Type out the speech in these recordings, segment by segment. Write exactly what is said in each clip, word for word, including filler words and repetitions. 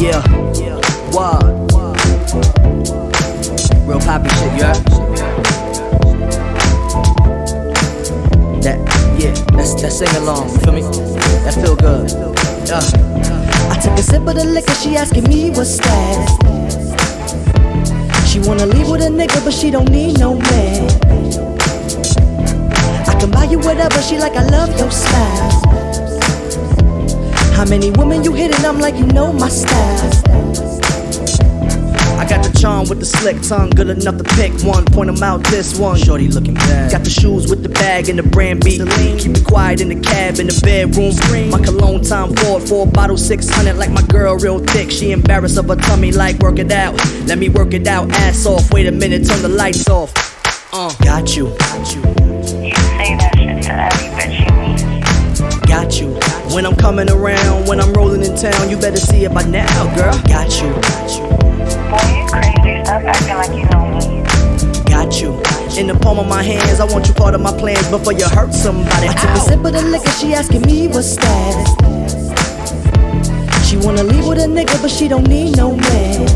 Yeah, what? Real poppy shit, you heard? That, yeah, that's that sing along, you feel me? That feel good. Yeah. I took a sip of the liquor, she asking me what's that. She wanna leave with a nigga, but she don't need no man. I can buy you whatever, she like, I love your style. How many women you hit and I'm like, you know my style. I got the charm with the slick tongue, good enough to pick one. Point 'em out, this one. Shorty looking bad. Got the shoes with the bag and the brand beat. Keep it quiet in the cab, in the bedroom. My cologne time forward, four bottles, six hundred. Like my girl, real thick. She embarrassed of her tummy, like work it out. Let me work it out, ass off. Wait a minute, turn the lights off. Uh, got you. Got you. You say that shit to every bitch you meet. Got you. When I'm coming around, when I'm rolling in town, you better see it by now, girl. Got you. Got you. Boy, you crazy, stop acting like you know me. Got you. In the palm of my hands, I want you part of my plans before you hurt somebody. I took a sip of the liquor, she asking me what's that. She wanna leave with a nigga, but she don't need no man.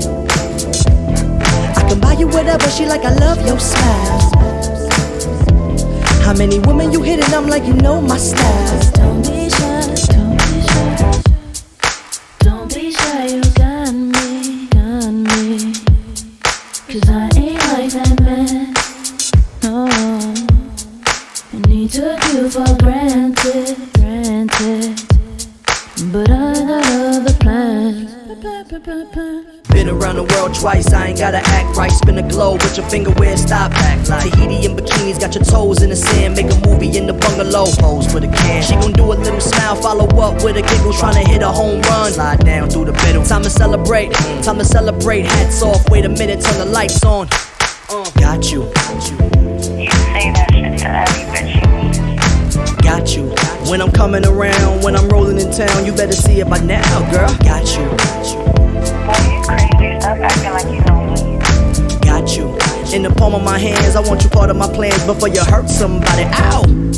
I can buy you whatever, she like, I love your style. How many women you hit and I'm like, you know my style. Don't be shy, don't be shy. Don't be shy, you got me, got me. Cause I ain't like that man. No, I need to do for granted, granted. But I got other plans. Been around the world twice, I ain't gotta act right. Spin a globe with your finger where it stop act like Tahiti and bikinis, got your toes in the sand. Make a movie in the bungalow, pose for the can. She gon' do a little smile, follow up with a giggle. Tryna hit a home run, slide down through the middle. Time to celebrate, time to celebrate. Hats off, wait a minute, turn the lights on. uh, Got you. Got you. You say that shit to every bitch you meet. Got you. When I'm coming around, when I'm rolling in town, you better see it by now, girl. Got you. Got you. Boy, you crazy, stop acting like you know me. Got you. In the palm of my hands, I want you part of my plans before you hurt somebody. Ow!